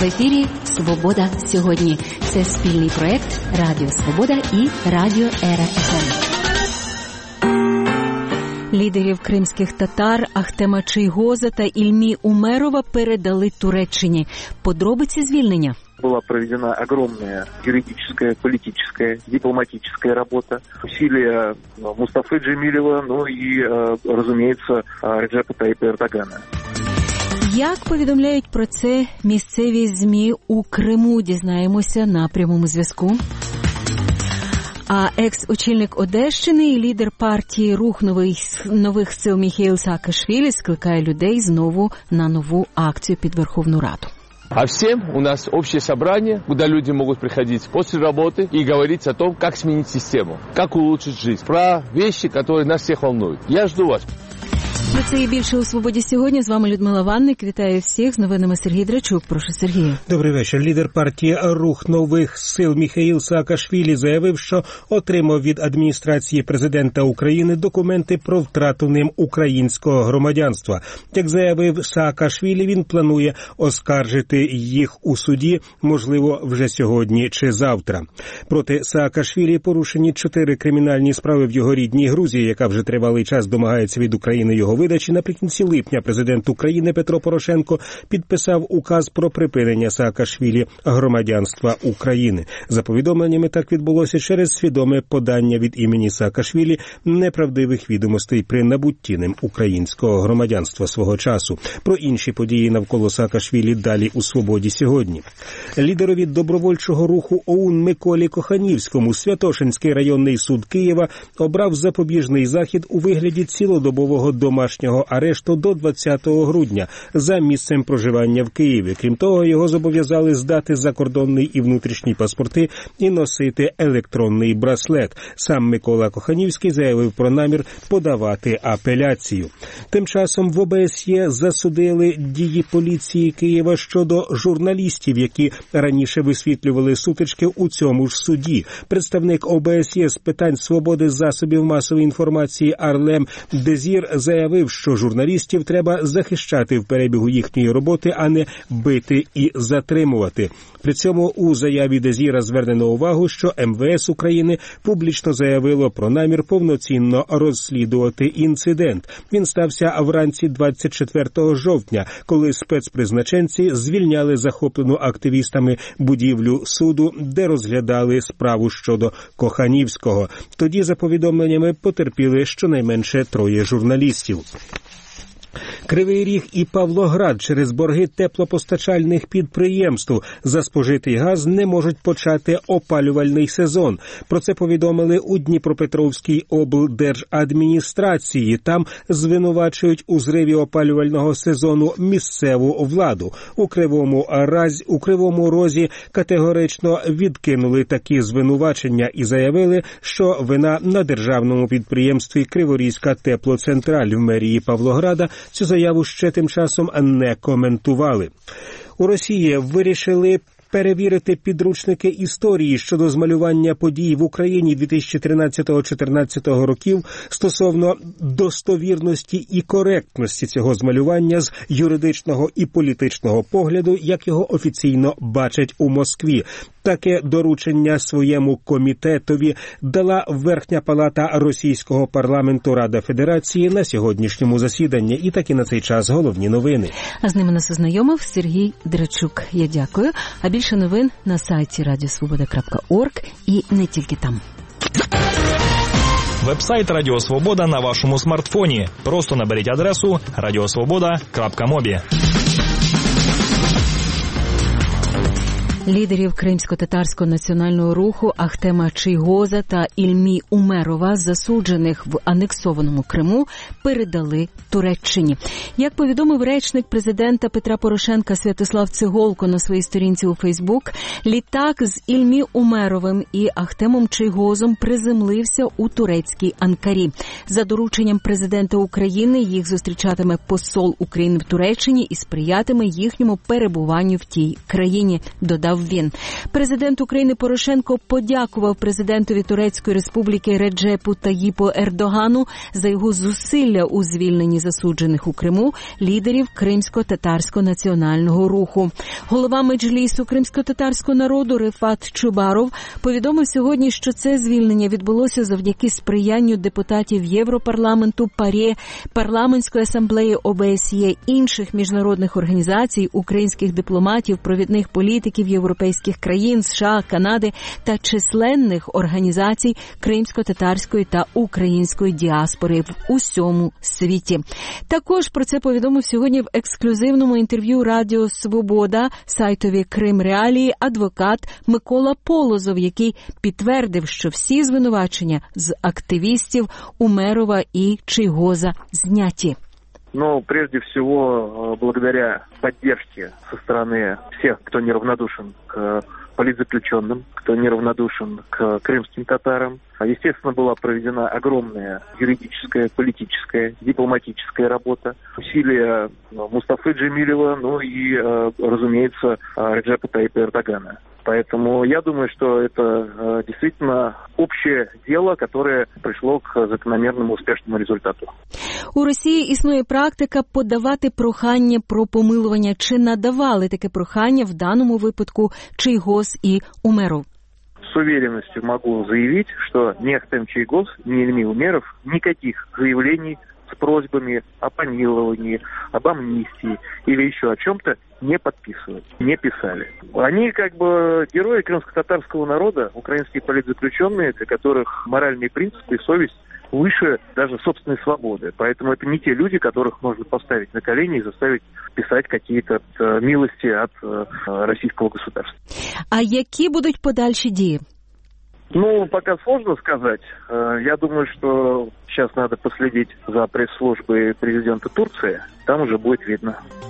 ефірі «Свобода сьогодні». Це спільний проєкт Радіо Свобода і Радіо ЕРА-ФМ. Лідерів кримських татар Ахтема Чийгоза та Ільмі Умерова передали Туреччині. Подробиці звільнення. Была проведена огромная юридическая, политическая, дипломатическая работа, усилия Мустафы Джемилева, ну и, разумеется, Реджепа Тайипа Эрдогана. Як повідомляють про це місцеві ЗМІ у Криму, дізнаємося на прямому зв'язку. А екс-очільник Одещини і лідер партії «Рух нових сил» Міхеїл Саакашвілі скликає людей знову на нову акцію під Верховну Раду. А всем у нас общее собрание, куда люди могут приходить после работы и говорить о том, как сменить систему, как улучшить жизнь, про вещи, которые нас всех волнуют. Я жду вас. Про це і більше у «Свободі сьогодні». З вами Людмила Ванник. Вітаю всіх. З новинами Сергій Драчук. Прошу, Сергію. Добрий вечір. Лідер партії «Рух нових сил» Міхеїл Саакашвілі заявив, що отримав від адміністрації президента України документи про втрату ним українського громадянства. Як заявив Саакашвілі, він планує оскаржити їх у суді, можливо, вже сьогодні чи завтра. Проти Саакашвілі порушені 4 кримінальні справи в його рідній Грузії, яка вже тривалий час домагається від України його видачі. Наприкінці липня президент України Петро Порошенко підписав указ про припинення Саакашвілі громадянства України. За повідомленнями, так відбулося через свідоме подання від імені Саакашвілі неправдивих відомостей при набутті ним українського громадянства свого часу. Про інші події навколо Саакашвілі далі у «Свободі сьогодні». Лідерові добровольчого руху ОУН Миколі Коханівському Святошинський районний суд Києва обрав запобіжний захід у вигляді цілодобового домашнього арешту до 20 грудня за місцем проживання в Києві. Крім того, його зобов'язали здати закордонний і внутрішній паспорти і носити електронний браслет. Сам Микола Коханівський заявив про намір подавати апеляцію. Тим часом в ОБСЄ засудили дії поліції Києва щодо журналістів, які раніше висвітлювали сутички у цьому ж суді. Представник ОБСЄ з питань свободи засобів масової інформації Арлем Дезір заявив, що журналістів треба захищати в перебігу їхньої роботи, а не бити і затримувати. При цьому у заяві Дезіра звернено увагу, що МВС України публічно заявило про намір повноцінно розслідувати інцидент. Він стався вранці 24 жовтня, коли спецпризначенці звільняли захоплену активістами будівлю суду, де розглядали справу щодо Коханівського. Тоді, за повідомленнями, потерпіли щонайменше 3 журналістів. Кривий Ріг і Павлоград через борги теплопостачальних підприємств за спожитий газ не можуть почати опалювальний сезон. Про це повідомили у Дніпропетровській облдержадміністрації. Там звинувачують у зриві опалювального сезону місцеву владу. У Кривому Розі категорично відкинули такі звинувачення і заявили, що вина на державному підприємстві Криворізька теплоцентраль. В мерії Павлограда цю заяву ще тим часом не коментували. У Росії вирішили перевірити підручники історії щодо змалювання подій в Україні 2013-2014 років стосовно достовірності і коректності цього змалювання з юридичного і політичного погляду, як його офіційно бачать у Москві. Таке доручення своєму комітетові дала Верхня палата російського парламенту Рада Федерації на сьогоднішньому засіданні. І так і на цей час головні новини. А з ними нас ознайомив Сергій Драчук. Я дякую. А більше новин на сайті radiosvoboda.org і не тільки там. Веб-сайт Радіо Свобода на вашому смартфоні. Просто наберіть адресу radiosvoboda.mobi. Лідерів кримсько-татарського національного руху Ахтема Чийгоза та Ільмі Умерова, засуджених в анексованому Криму, передали Туреччині. Як повідомив речник президента Петра Порошенка Святослав Цеголко на своїй сторінці у Фейсбук, літак з Ільмі Умеровим і Ахтемом Чийгозом приземлився у турецькій Анкарі. За дорученням президента України їх зустрічатиме посол України в Туреччині і сприятиме їхньому перебуванню в тій країні, додав сказав він. Президент України Порошенко подякував президентові Турецької Республіки Реджепу Таїпу Ердогану за його зусилля у звільненні засуджених у Криму лідерів Кримсько-татарського національного руху. Голова Меджлісу кримсько-татарського народу Рифат Чубаров повідомив сьогодні, що це звільнення відбулося завдяки сприянню депутатів Європарламенту, ПАРЄ, Парламентської асамблеї ОБСЄ, інших міжнародних організацій, українських дипломатів, провідних політиків європейських країн, США, Канади та численних організацій кримсько-татарської та української діаспори в усьому світі. Також про це повідомив сьогодні в ексклюзивному інтерв'ю Радіо Свобода сайтові Крим Реалії адвокат Микола Полозов, який підтвердив, що всі звинувачення з активістів Умерова и Чийгоза зняті. Но прежде всего, благодаря поддержке со стороны всех, кто неравнодушен к политзаключенным, кто неравнодушен к крымским татарам, естественно, была проведена огромная юридическая, политическая, дипломатическая работа, усилия Мустафы Джемилева, ну и, разумеется, Реджепа Таипа Эрдогана. Поэтому я думаю, что это действительно общее дело, которое пришло к закономерному успешному результату. У Росії існує практика подавати прохання про помилування. Чи надавали таке прохання в даному випадку Чийгоз і Умеров? С уверенностью могу заявить, что ни Ахтем Чийгоз, ни Ильми Умеров никаких заявлений с просьбами о помиловании, об амнистии или еще о чем-то не подписывали, не писали. Они как бы герои крымско-татарского народа, украинские политзаключенные, для которых моральные принципы и совесть выше даже собственной свободы. Поэтому это не те люди, которых можно поставить на колени и заставить писать какие-то милости от российского государства. А які будуть подальші дії? Ну, пока сложно сказать. Я думаю, что сейчас надо последить за пресс-службой президента Турции. Там уже будет видно.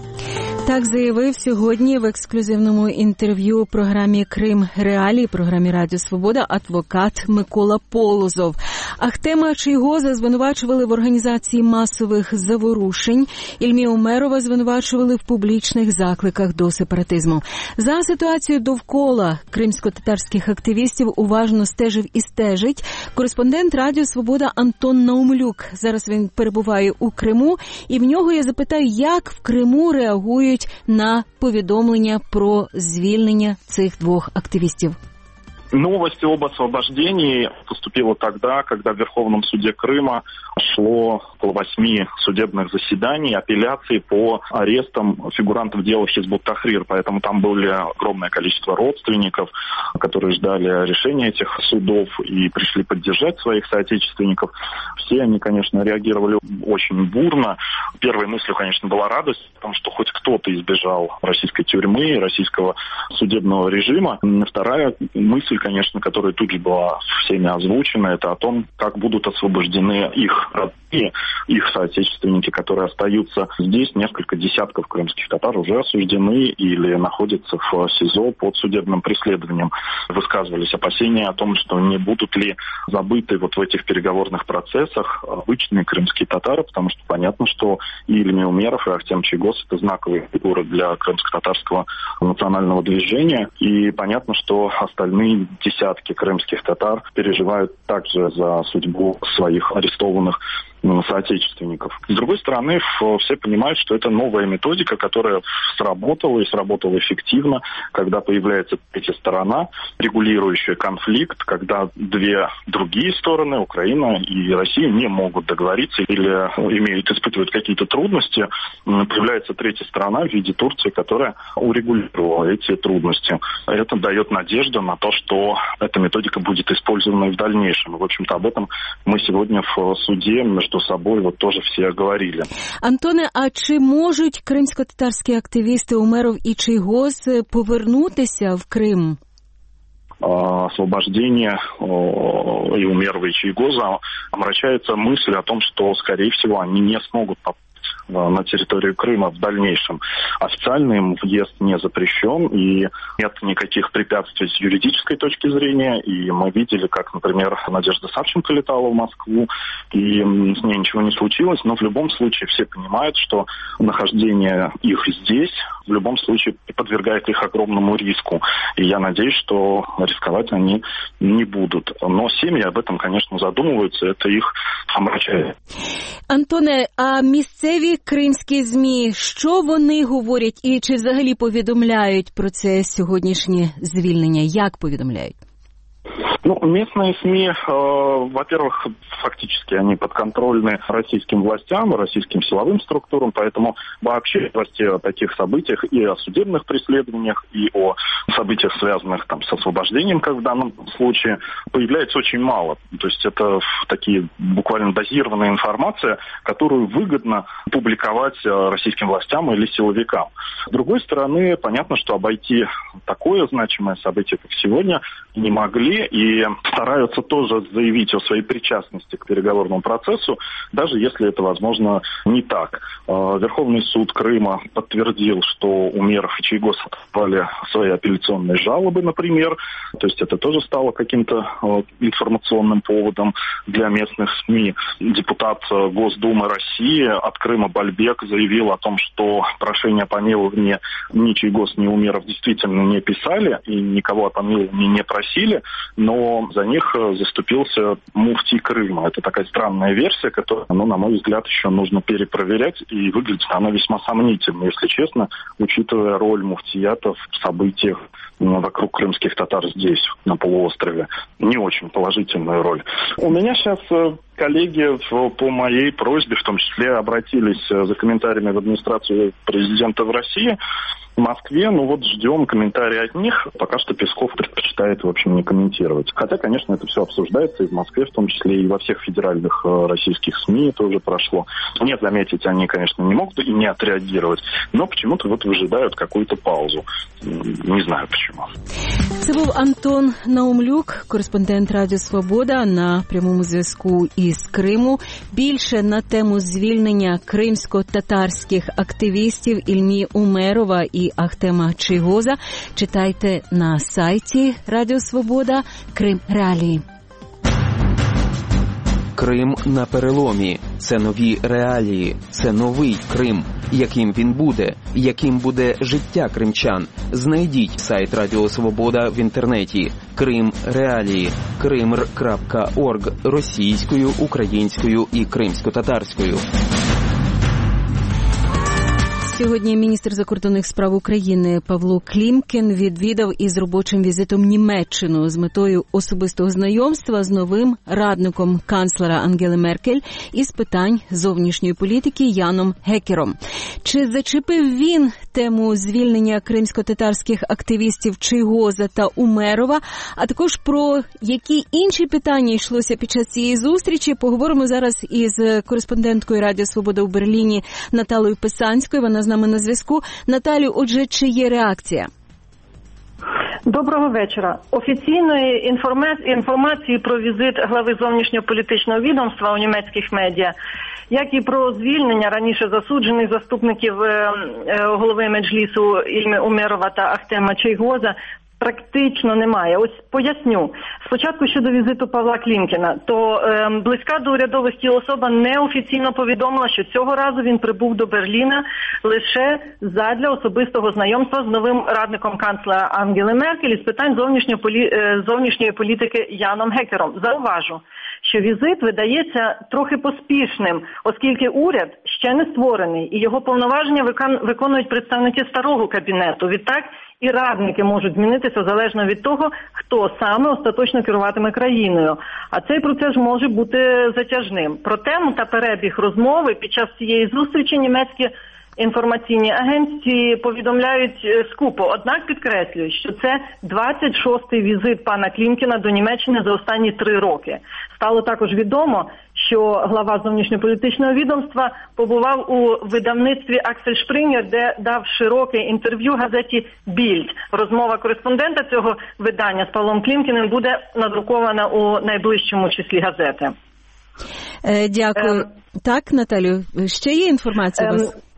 Так заявив сьогодні в ексклюзивному інтерв'ю у програмі «Крим Реалії», програмі Радіо Свобода, адвокат Микола Полозов. Ахтема Чийгоза звинувачували в організації масових заворушень. Ільмі Умерова звинувачували в публічних закликах до сепаратизму. За ситуацією довкола кримсько-татарських активістів уважно стежив і стежить кореспондент Радіо Свобода Антон Наумлюк. Зараз він перебуває у Криму, і в нього я запитаю, як в Криму реагують на повідомлення про звільнення цих двох активістів. Новость об освобождении поступила тогда, когда в Верховном суде Крыма шло около 8 судебных заседаний, апелляций по арестам фигурантов дела Хизбут-Тахрир. Поэтому там были огромное количество родственников, которые ждали решения этих судов и пришли поддержать своих соотечественников. Все они, конечно, реагировали очень бурно. Первой мыслью, конечно, была радость, потому что хоть кто-то избежал российской тюрьмы, российского судебного режима. Вторая мысль, конечно, которая тут же была всеми озвучена, это о том, как будут освобождены их родные, их соотечественники, которые остаются здесь. Несколько десятков крымских татар уже осуждены или находятся в СИЗО под судебным преследованием. Высказывались опасения о том, что не будут ли забыты вот в этих переговорных процессах обычные крымские татары, потому что понятно, что и Ильми Умеров, и Ахтем Чийгоз — это знаковые фигуры для крымско-татарского национального движения. И понятно, что остальные десятки крымских татар переживают также за судьбу своих арестованных соотечественников. С другой стороны, все понимают, что это новая методика, которая сработала и сработала эффективно, когда появляется третья сторона, регулирующая конфликт, когда две другие стороны, Украина и Россия, не могут договориться или испытывают какие-то трудности. Появляется третья сторона в виде Турции, которая урегулировала эти трудности. Это дает надежду на то, что эта методика будет использована и в дальнейшем. В общем-то, об этом мы сегодня в суде между собой вот тоже все говорили. Антоне, а чи можуть кримсько-татарські активісти Умеров і Чийгоз повернутися в Крим? Освобождение и Умерова, и Чийгоза омрачается мысль о том, что, скорее всего, они не смогут попасть на территорию Крыма в дальнейшем. Официально им въезд не запрещен, и нет никаких препятствий с юридической точки зрения. И мы видели, как, например, Надежда Савченко летала в Москву, и с ней ничего не случилось. Но в любом случае все понимают, что нахождение их здесь в любом случае подвергает их огромному риску. И я надеюсь, что рисковать они не будут. Но семьи об этом, конечно, задумываются, это их омрачает. Антоне, а місцеві кримські ЗМІ, що вони говорять і чи взагалі повідомляють про це сьогоднішнє звільнення? Як повідомляють? Местные СМИ, во-первых, фактически они подконтрольны российским властям, российским силовым структурам, поэтому вообще новости о таких событиях и о судебных преследованиях, и о событиях, связанных с освобождением, как в данном случае, появляется очень мало. То есть это такие буквально дозированная информация, которую выгодно публиковать российским властям или силовикам. С другой стороны, понятно, что обойти такое значимое событие, как сегодня, не могли, и стараются тоже заявить о своей причастности к переговорному процессу, даже если это, возможно, не так. Верховный суд Крыма подтвердил, что Умеров и Чийгоз отправили свои апелляционные жалобы, например. То есть это тоже стало каким-то информационным поводом для местных СМИ. Депутат Госдумы России от Крыма Бальбек заявил о том, что прошение о помиловании ни Чийгоз, ни Умеров действительно не писали и никого о помиловании не просили, но за них заступился муфтий Крыма. Это такая странная версия, которую, на мой взгляд, еще нужно перепроверять, и выглядит она весьма сомнительно, если честно, учитывая роль муфтиятов в событиях вокруг крымских татар здесь, на полуострове. Не очень положительную роль. У меня сейчас коллеги по моей просьбе, в том числе, обратились за комментариями в администрацию президента в России, в Москве. Ждем комментарии от них. Пока что Песков предпочитает, в общем, не комментировать. Хотя, конечно, это все обсуждается и в Москве, в том числе и во всех федеральных российских СМИ это уже прошло. Нет, заметить они, конечно, не могут и не отреагировать, но почему-то выжидают какую-то паузу. Не знаю почему. Це був Антон Наумлюк, кореспондент Радіо Свобода на прямому зв'язку із Криму. Більше на тему звільнення кримсько-татарських активістів Ільмі Умерова і Ахтема Чийгоза читайте на сайті Радіо Свобода Крим Реалії. Крим на переломі. Це нові реалії. Це новий Крим. Яким він буде? Яким буде життя кримчан? Знайдіть сайт Радіо Свобода в інтернеті. Крим Реалії. krimr.org російською, українською і кримсько-татарською. Сьогодні міністр закордонних справ України Павло Клімкін відвідав із робочим візитом Німеччину з метою особистого знайомства з новим радником канцлера Ангели Меркель із питань зовнішньої політики Яном Гекером. Чи зачепив він тему звільнення кримсько-татарських активістів Чийгоза та Умерова, а також про які інші питання йшлося під час цієї зустрічі, поговоримо зараз із кореспонденткою Радіо Свобода у Берліні Наталою Писанською. Вона з нами на зв'язку. Наталю, отже, чи є реакція? Доброго вечора. Офіційної інформації про візит глави зовнішньополітичного відомства у німецьких медіа, як і про звільнення раніше засуджених заступників голови Меджлісу Ільмі Умерова та Ахтема Чийгоза, практично немає. Ось поясню. Спочатку щодо візиту Павла Клімкіна, то близька до урядових тіл особа неофіційно повідомила, що цього разу він прибув до Берліна лише задля особистого знайомства з новим радником канцлера Ангели Меркель із питань зовнішньої політики Яном Гекером. Зауважу, що візит видається трохи поспішним, оскільки уряд ще не створений і його повноваження виконують представники старого кабінету. Відтак і радники можуть змінитися залежно від того, хто саме остаточно керуватиме країною. А цей процес може бути затяжним. Про тему та перебіг розмови під час цієї зустрічі німецькі інформаційні агенції повідомляють скупо. Однак підкреслюють, що це 26-й візит пана Клімкіна до Німеччини за останні 3 роки. Стало також відомо, що глава зовнішньополітичного відомства побував у видавництві Аксель Шпрингер, де дав широке інтерв'ю газеті «Більд». Розмова кореспондента цього видання з Павлом Клімкіним буде надрукована у найближчому числі газети. Дякую. Так, Наталю, ще є інформація у вас?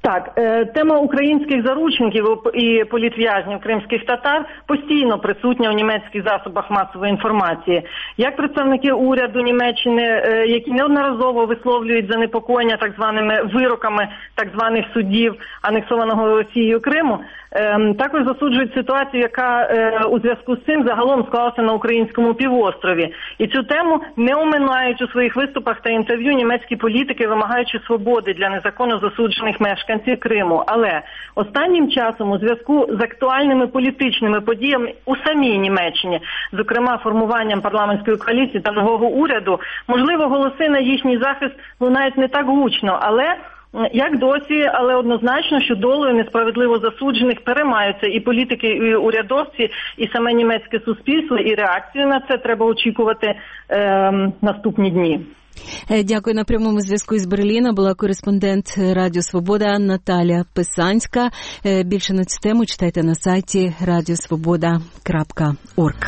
Так, тема українських заручників і політв'язнів кримських татар постійно присутня у німецьких засобах масової інформації. Як представники уряду Німеччини, які неодноразово висловлюють занепокоєння так званими вироками так званих суддів анексованого Росією Криму, також засуджують ситуацію, яка у зв'язку з цим загалом склалася на українському півострові. І цю тему не оминають у своїх виступах та інтерв'ю німецькі політики, вимагаючи свободи для незаконно засуджених мешканців Криму. Але останнім часом у зв'язку з актуальними політичними подіями у самій Німеччині, зокрема формуванням парламентської коаліції та нового уряду, можливо, голоси на їхній захист лунають не так гучно, як досі, але однозначно, що долею несправедливо засуджених переймаються і політики, і урядовці, і саме німецьке суспільство, і реакцію на це треба очікувати наступні дні. Дякую. На прямому зв'язку із Берліна була кореспондент Радіо Свобода Наталя Писанська. Більше на цю тему читайте на сайті radiosvoboda.org.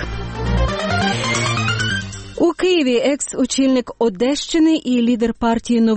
У Києві екс-очільник Одещини і лідер партії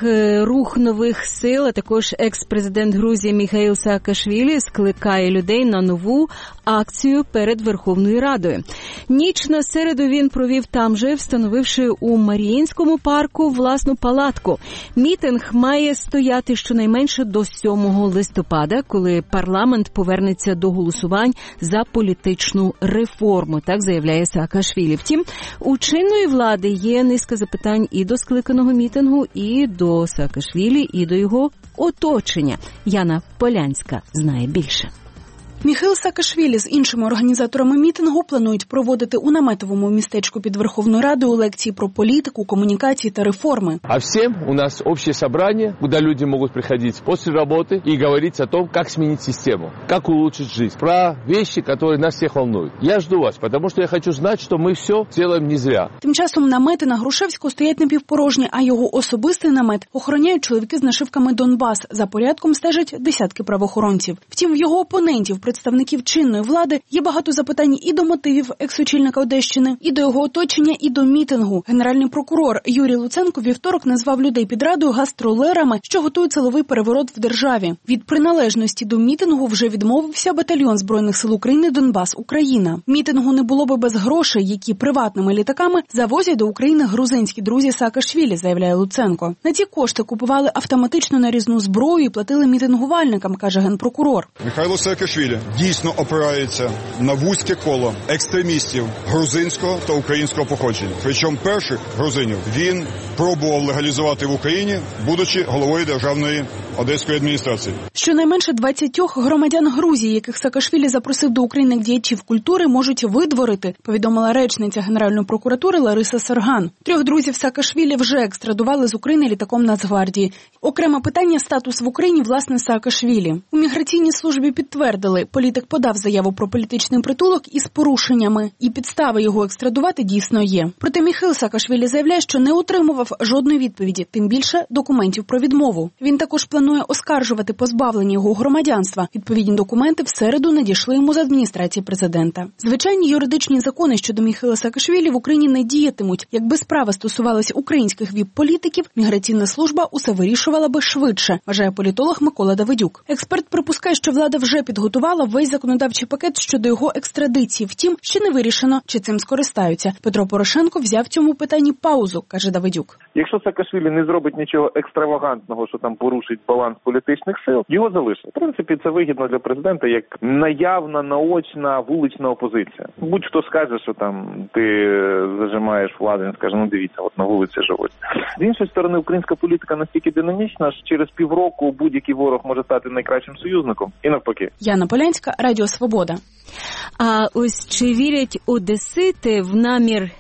«Рух нових сил», а також екс-президент Грузії Міхаїл Саакашвілі скликає людей на нову акцію перед Верховною Радою. Ніч на середу він провів там же, встановивши у Маріїнському парку власну палатку. Мітинг має стояти щонайменше до 7 листопада, коли парламент повернеться до голосувань за політичну реформу, так заявляє Саакашвілі. Втім, у чинної влади є низка запитань і до скликаного мітингу, і до Саакашвілі, і до його оточення. Яна Полянська знає більше. Міхаїл Саакашвілі з іншими організаторами мітингу планують проводити у наметовому містечку під Верховною Радою лекції про політику, комунікації та реформи. А всем у нас общее собрание, куда люди могут приходить после работы и говорить о том, как сменить систему, как улучшить жизнь, про вещи, которые нас всех волнуют. Я жду вас, потому что я хочу знать, что мы все делаем не зря. Тим часом намети на Грушевську стоять напівпорожні, а його особистий намет охороняють чоловіки з нашивками «Донбас». За порядком стежать десятки правоохоронців. Втім, в його опонентів, представників чинної влади, є багато запитань і до мотивів екс-очільника Одещини, і до його оточення, і до мітингу. Генеральний прокурор Юрій Луценко вівторок назвав людей під Радою гастролерами, що готують силовий переворот в державі. Від приналежності до мітингу вже відмовився батальйон Збройних сил України «Донбас Україна». Мітингу не було би без грошей, які приватними літаками завозять до України грузинські друзі Саакашвілі, заявляє Луценко. На ці кошти купували автоматичну нарізну зброю і платили мітингувальникам, каже генпрокурор. Міхаїл Саакашвілі дійсно опирається на вузьке коло екстремістів грузинського та українського походження. Причому перших грузинів він пробував легалізувати в Україні, будучи головою державної одеської адміністрації. Щонайменше 20 громадян Грузії, яких Саакашвілі запросив до України як діячів культури, можуть видворити, повідомила речниця Генеральної прокуратури Лариса Сарган. 3 друзів Саакашвілі вже екстрадували з України літаком Нацгвардії. Окреме питання – статус в Україні, власне, Саакашвілі. У міграційній службі підтвердили, політик подав заяву про політичний притулок із порушеннями, і підстави його екстрадувати дійсно є. Проте Міхаїл Саакашвілі заявляє, що не отримував жодної відповіді, тим більше документів про відмову. Він також планує оскаржувати позбавлення його громадянства. Відповідні документи в середу надійшли йому з адміністрації президента. Звичайні юридичні закони щодо Міхаїла Саакашвілі в Україні не діятимуть. Якби справа стосувалася українських ВІП-політиків, міграційна служба усе вирішувала би швидше, вважає політолог Микола Давидюк. Експерт припускає, що влада вже підготувала весь законодавчий пакет щодо його екстрадиції. Втім, ще не вирішено, чи цим скористаються. Петро Порошенко взяв в цьому питанні паузу, каже Давидюк. Якщо Саакашвілі не зробить нічого екстравагантного, що там порушить баланс політичних сил, його залишать. В принципі, це вигідно для президента як наявна, наочна, вулична опозиція. Будь-хто скаже, що там ти зажимаєш владу, він скаже, ну дивіться, от на вулиці живуть. З іншої сторони, українська політика настільки динамічна, що через півроку будь-який ворог може стати найкращим союзником і навпаки. Яна Полянська, Радіо Свобода. А ось чи вірять одесити в намір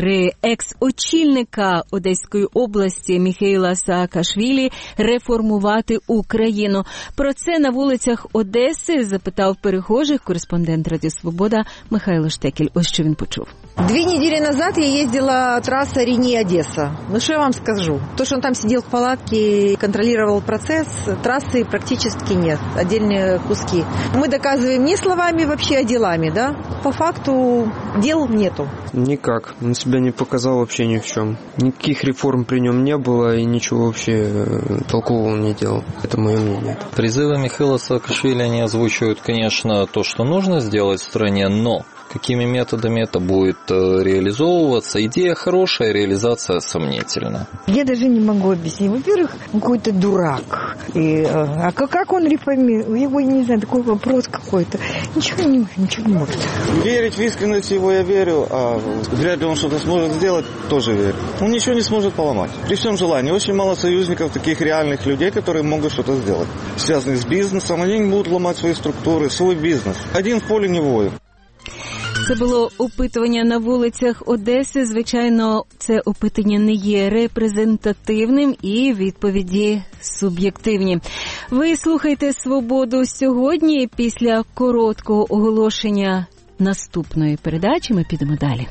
екс-очільника Одеської області Міхаїла Саакашвілі реформувати Україну? Про це на вулицях Одеси запитав перехожих кореспондент Радіо Свобода Михайло Штекель. Ось що він почув. 2 недели назад я ездила трасса Рени-Одесса. Ну, что я вам скажу? То, что он там сидел в палатке и контролировал процесс, трассы практически нет. Отдельные куски. Мы доказываем не словами вообще, а делами, да? По факту дел нету. Никак. Он себя не показал вообще ни в чем. Никаких реформ при нем не было и ничего вообще толкового он не делал. Это мое мнение. Призывы Михаила Саакашвили, они озвучивают, конечно, то, что нужно сделать в стране, но какими методами это будет реализовываться. Идея хорошая, реализация сомнительна. Я даже не могу объяснить. Во-первых, он какой-то дурак. А как он реформирует? Его, не знаю, такой вопрос какой-то. Ничего не может. Верить в искренность его я верю, а вряд ли он что-то сможет сделать, тоже верю. Он ничего не сможет поломать. При всем желании. Очень мало союзников, таких реальных людей, которые могут что-то сделать. Связанных с бизнесом, они не будут ломать свои структуры, свой бизнес. Один в поле не воин. Це було опитування на вулицях Одеси. Звичайно, це опитування не є репрезентативним і відповіді суб'єктивні. Ви слухаєте «Свободу» сьогодні. Після короткого оголошення наступної передачі ми підемо далі.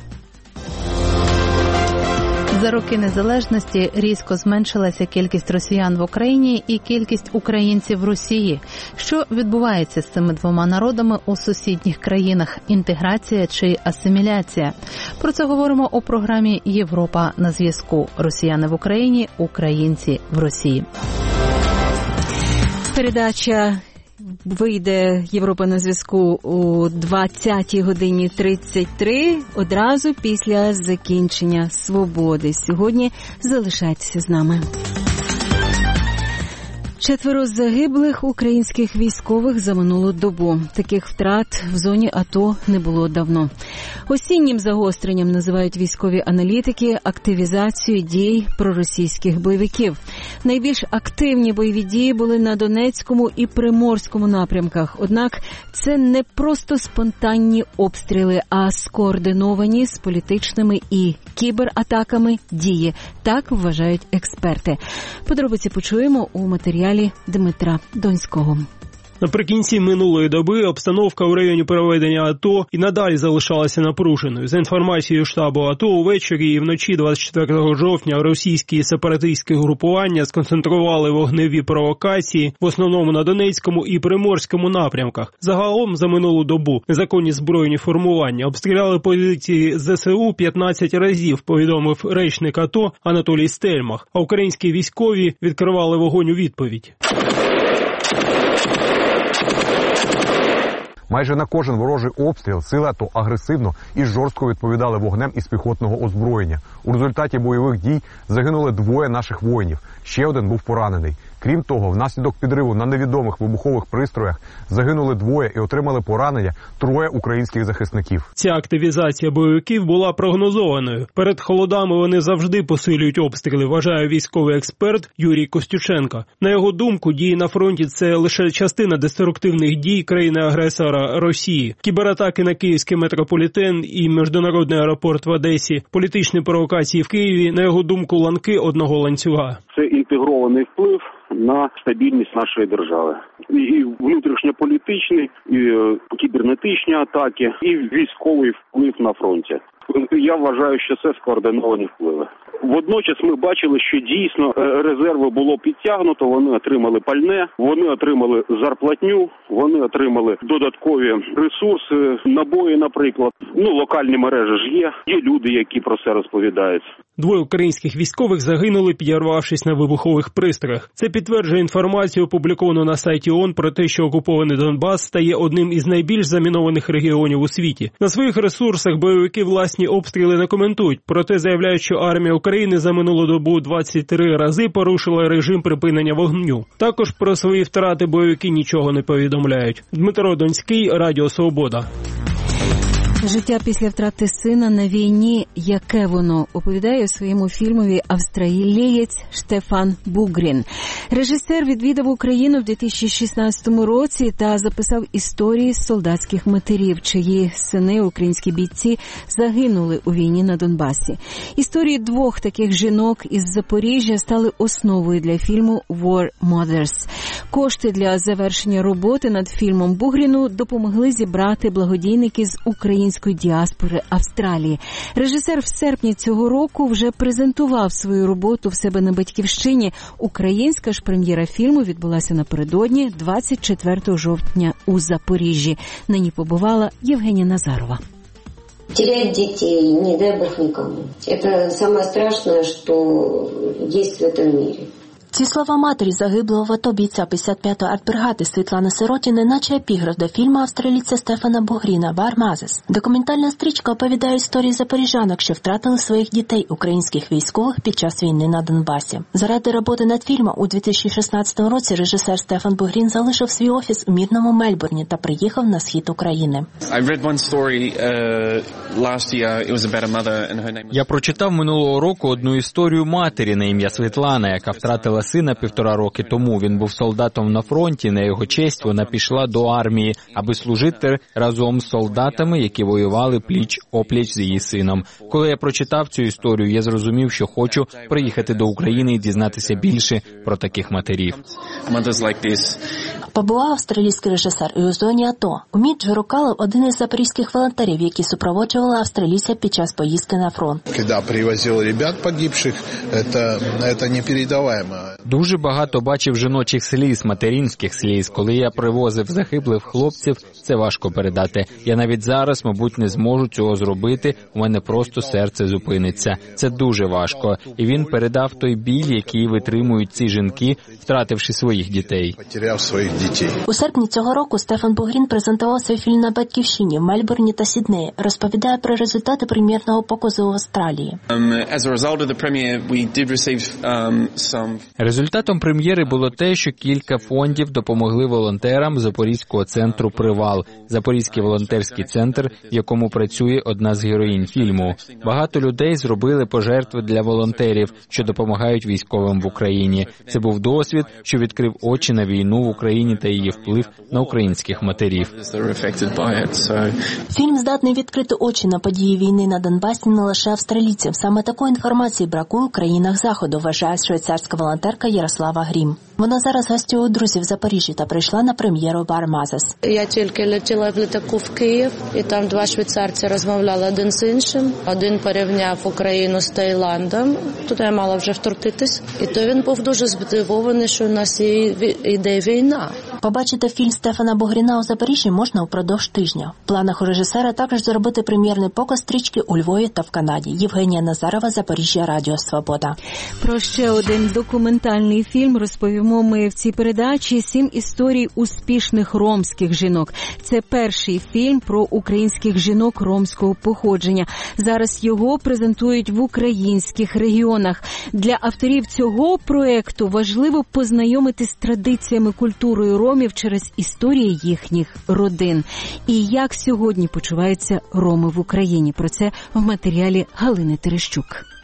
За роки незалежності різко зменшилася кількість росіян в Україні і кількість українців в Росії. Що відбувається з цими двома народами у сусідніх країнах – інтеграція чи асиміляція? Про це говоримо у програмі «Європа на зв'язку». Росіяни в Україні, українці в Росії. Передача вийде «Європа на зв'язку» у 20:33, одразу після закінчення «Свободи». Сьогодні залишайтеся з нами. 4 загиблих українських військових за минулу добу. Таких втрат в зоні АТО не було давно. Осіннім загостренням називають військові аналітики активізацію дій проросійських бойовиків. Найбільш активні бойові дії були на Донецькому і Приморському напрямках. Однак це не просто спонтанні обстріли, а скоординовані з політичними і кібератаками дії. Так вважають експерти. Подробиці почуємо у матеріалі Дмитра Донського. Наприкінці минулої доби обстановка у районі проведення АТО і надалі залишалася напруженою. За інформацією штабу АТО, увечері і вночі 24 жовтня російські сепаратистські групування сконцентрували вогневі провокації, в основному на Донецькому і Приморському напрямках. Загалом за минулу добу незаконні збройні формування обстріляли позиції ЗСУ 15 разів, повідомив речник АТО Анатолій Стельмах, а українські військові відкривали вогонь у відповідь. Майже на кожен ворожий обстріл сили АТО агресивно і жорстко відповідали вогнем із піхотного озброєння. У результаті бойових дій загинули 2 наших воїнів, ще 1 був поранений. Крім того, внаслідок підриву на невідомих вибухових пристроях загинули 2 і отримали поранення 3 українських захисників. Ця активізація бойовиків була прогнозованою. Перед холодами вони завжди посилюють обстріли, вважає військовий експерт Юрій Костюченко. На його думку, дії на фронті – це лише частина деструктивних дій країни-агресора Росії. Кібератаки на київський метрополітен і міжнародний аеропорт в Одесі, політичні провокації в Києві, на його думку, ланки одного ланцюга. Це інтегрований вплив на стабільність нашої держави. І внутрішньополітичні, і кібернетичні атаки, і військовий вплив на фронті. Я вважаю, що це скоординовані впливи. Водночас ми бачили, що дійсно резерви було підтягнуто, вони отримали пальне, вони отримали зарплатню, вони отримали додаткові ресурси, набої, наприклад. Локальні мережі ж є люди, які про це розповідають. 2 українських військових загинули, підірвавшись на вибухових пристроях. Це підтверджує інформацію, опубліковану на сайті ООН, про те, що окупований Донбас стає одним із найбільш замінованих регіонів у світі. На своїх ресурсах бойовики власні обстріли не коментують, проте заявляють, що армія України за минулу добу 23 рази порушила режим припинення вогню. Також про свої втрати бойовики нічого не повідомляють. Дмитро Донський, Радіо Свобода. Життя після втрати сина на війні, яке воно, оповідає у своєму фільмові австралієць Штефан Бугрін. Режисер відвідав Україну в 2016 році та записав історії солдатських матерів, чиї сини, українські бійці, загинули у війні на Донбасі. Історії 2 таких жінок із Запоріжжя стали основою для фільму «War Mothers». Кошти для завершення роботи над фільмом Бугріну допомогли зібрати благодійники з України української діаспори Австралії. Режисер в серпні цього року вже презентував свою роботу в себе на Батьківщині. Українська ж прем'єра фільму відбулася напередодні 24 жовтня у Запоріжжі. На ній побувала Євгенія Назарова. Терять детей, не дай бог никому. Это самое страшное, что есть в этом мире. Ці слова матері загиблого в АТО бійця 55-ї артбригади Світлани Сиротіни, наче епіграф до фільму австралійця Стефана Бугріна «Вар Мазес». Документальна стрічка оповідає історії запоріжанок, що втратили своїх дітей, українських військових, під час війни на Донбасі. Заради роботи над фільмом у 2016 році режисер Стефан Бугрін залишив свій офіс у мирному Мельбурні та приїхав на схід України. Я прочитав минулого року одну історію матері на ім'я Світлана, яка втратила сина 1,5 роки тому. Він був солдатом на фронті, на його честь вона пішла до армії, аби служити разом з солдатами, які воювали пліч-опліч з її сином. Коли я прочитав цю історію, я зрозумів, що хочу приїхати до України і дізнатися більше про таких матерів. Побував австралійський режисер і у зоні АТО. Умід Джорукалов – один із запорізьких волонтерів, які супроводжували австралійця під час поїздки на фронт. Коли привозили ребят погибших, це непередаваемо. Дуже багато бачив жіночих сліз, материнських сліз. Коли я привозив загиблих хлопців, це важко передати. Я навіть зараз, мабуть, не зможу цього зробити, у мене просто серце зупиниться. Це дуже важко. І він передав той біль, який витримують ці жінки, втративши своїх дітей. У серпні цього року Стефан Бугрін презентував свій фільм на Батьківщині в Мельбурні та Сіднеї. Розповідає про результати прем'єрного показу в Австралії. Результатом прем'єри було те, що кілька фондів допомогли волонтерам Запорізького центру «Привал». Запорізький волонтерський центр, в якому працює одна з героїнь фільму. Багато людей зробили пожертви для волонтерів, що допомагають військовим в Україні. Це був досвід, що відкрив очі на війну в Україні та її вплив на українських матерів. Фільм здатний відкрити очі на події війни на Донбасі не лише австралійцям. Саме такої інформації бракує у країнах Заходу, вважає швейцарська волонтерка Ярослава Грім. Вона зараз гостює у друзів в Запоріжжі та прийшла на прем'єру «Вар Мазес». Я тільки летіла в літаку в Київ, і там 2 швейцарці розмовляли один з іншим. Один порівняв Україну з Таїландом, туди я мала вже втрутитись. І то він був дуже здивований, що у нас іде війна. Побачити фільм Стефана Бугріна у Запоріжжі можна упродовж тижня. В планах у режисера також зробити прем'єрний показ стрічки у Львові та в Канаді. Євгенія Назарова, Запоріжжя, Радіо Свобода. Про ще один документальний фільм розповімо ми в цій передачі. 7 історій успішних ромських жінок. Це перший фільм про українських жінок ромського походження. Зараз його презентують в українських регіонах. Для авторів цього проекту важливо познайомитись з традиціями, культурою ромів через історії їхніх родин. І як сьогодні почуваються роми в Україні. Про це в матеріалі Галини Терещук.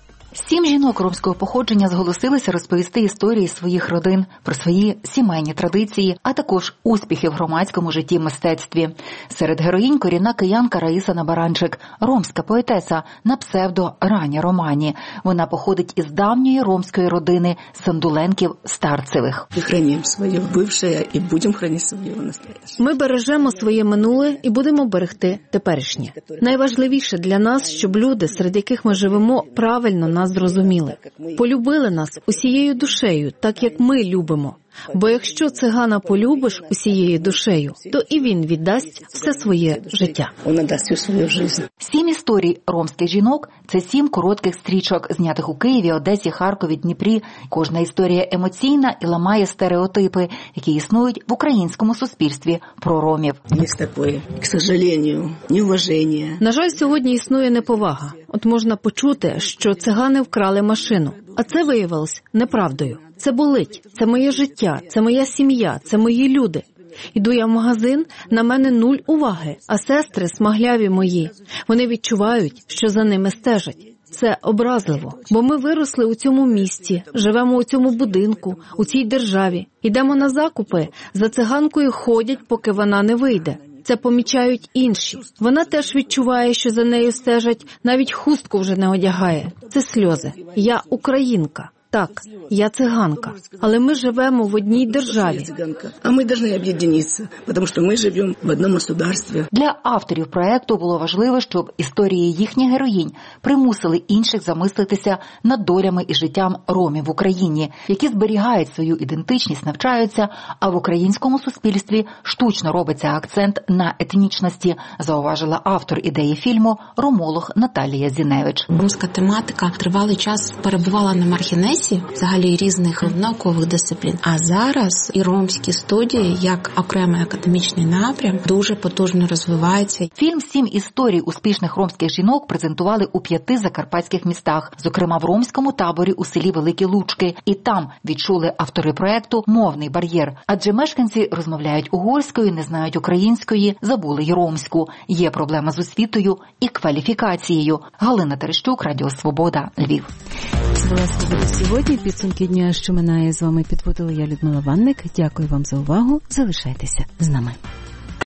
7 жінок ромського походження зголосилися розповісти історії своїх родин, про свої сімейні традиції, а також успіхи в громадському житті мистецтві. Серед героїнь корінна киянка Раїса Набаранчик, ромська поетеса на псевдо Раня Романі. Вона походить із давньої ромської родини Сандуленків-Старцевих. Ми хранимо своє бивше і будемо хранити своє настояще. Ми бережемо своє минуле і будемо берегти теперішнє. Найважливіше для нас, щоб люди, серед яких ми живемо, правильно нас зрозуміли. Полюбили нас усією душею, так як ми любимо. Бо якщо цигана полюбиш усією душею, то і він віддасть все своє життя. Він дасть всю свою життя. 7 історій ромських жінок – це 7 коротких стрічок, знятих у Києві, Одесі, Харкові, Дніпрі. Кожна історія емоційна і ламає стереотипи, які існують в українському суспільстві про ромів. Є таке, к сожалению, неуваження. На жаль, сьогодні існує неповага. От можна почути, що цигани вкрали машину. А це виявилось неправдою. Це болить, це моє життя, це моя сім'я, це мої люди. Іду я в магазин, на мене 0 уваги, а сестри смагляві мої. Вони відчувають, що за ними стежать. Це образливо, бо ми виросли у цьому місті, живемо у цьому будинку, у цій державі. Йдемо на закупи, за циганкою ходять, поки вона не вийде. Це помічають інші. Вона теж відчуває, що за нею стежать, навіть хустку вже не одягає. Це сльози. Я українка. Так, я циганка, але ми живемо в одній державі. А ми повинні об'єднатися, тому що ми живемо в одному государстві. Для авторів проекту було важливо, щоб історії їхніх героїнь примусили інших замислитися над долями і життям ромів в Україні, які зберігають свою ідентичність, навчаються, а в українському суспільстві штучно робиться акцент на етнічності, зауважила автор ідеї фільму, ромолог Наталія Зіневич. Ромська тематика тривалий час перебувала на маргінесі взагалі різних наукових дисциплін. А зараз і ромські студії, як окремий академічний напрям, дуже потужно розвиваються. Фільм «7 історій успішних ромських жінок» презентували у 5 закарпатських містах, зокрема в ромському таборі у селі Великі Лучки. І там відчули автори проекту мовний бар'єр. Адже мешканці розмовляють угорською, не знають української, забули й ромську. Є проблема з освітою і кваліфікацією. Галина Терещук, Радіо Свобода, Львів. Це була «Свобода сьогодні». Підсумки дня, що минає, з вами підводила я, Людмила Ванник. Дякую вам за увагу. Залишайтеся з нами.